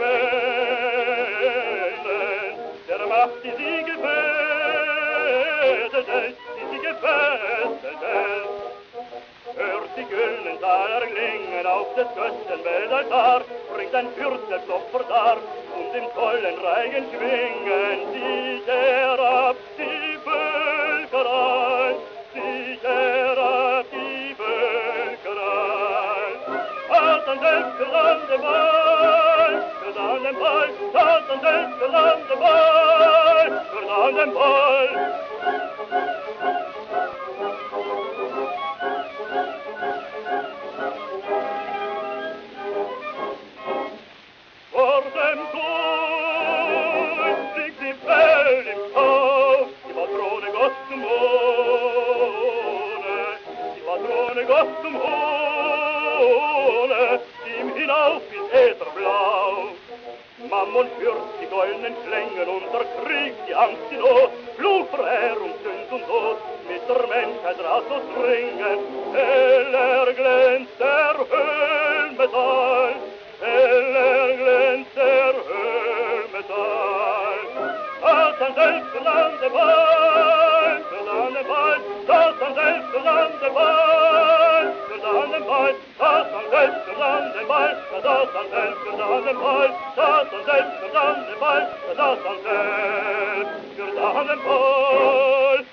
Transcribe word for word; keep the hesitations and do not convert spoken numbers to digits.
Quellen, der Macht, die sie gefesselt, die sie gefesselt. Hört die güldenen Taler klingen auf des Götzenweltaltar, bringt ein Fürstenklopfer dar, und im tollen Reigen schwingen sich herab die Völker ein, sich herab die Völker ein. Satan selbst wird an dem Ball, wird an dem Ball, Satan selbst wird an dem Ball, wird an dem Ball. Vor dem Tor liegt die Welt im Kauf, die Patrone Gott zum Hohne, die Patrone Gott zum Hohne, die ihm hinauf ins Ätherblau. Mammon führt die goldenen Schlängen und der Krieg, die Angst, die Not, Fluch, Verehrung, Sünd und Tod, mit der Menschheit ratlos ringen, heller glänzt der Höhenmetall, heller glänzt der Höhenmetall. Satan selbst wird an den Ball, wird an den Ball, Satan selbst wird an den Ball, wird an den Ball, Satan selbst wird an den Ball, Satan selbst wird an den Ball, Satan selbst wird an den Ball, Satan selbst wird an den Ball.